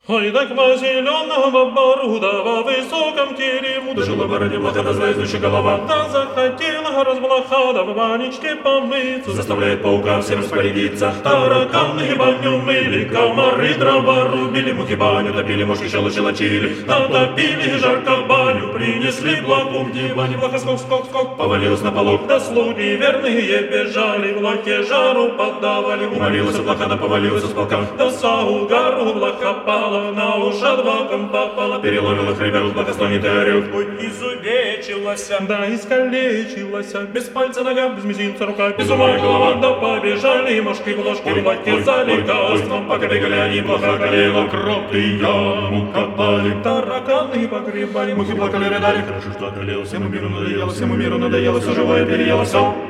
Ой, так во зеленого баруда, во высоком терему Жила бороде блоха, да звездущая голова. да захотела разблоха, да в банечке помыться. Заставляет паука всем распорядиться. Тараканы баню мыли, комары дрова рубили, Мухи баню топили, мушки щелочили. натопили жарко баню, принесли блоху в диване. Блоха скок, скок, скок, Повалилась на полок. да слуги верные бежали, в блохе жару поддавали. Умолилась блоха, да повалилась с полка. да со угару блоха пала, на уши боком попала. Переломила хребет, блоха стонет и орёт. Ой, изувечилась, да искалечилась, без пальца нога, без мизинца рука, без ума голова, да побежали мошки в ложки, в лаке за лекарством. Пока бегали они, плохо колела, кровь и яму копали. Тараканы погребали, Мухи плакали, рыдали, хорошо, что околело. Всему миру надоело, все живое переело, все.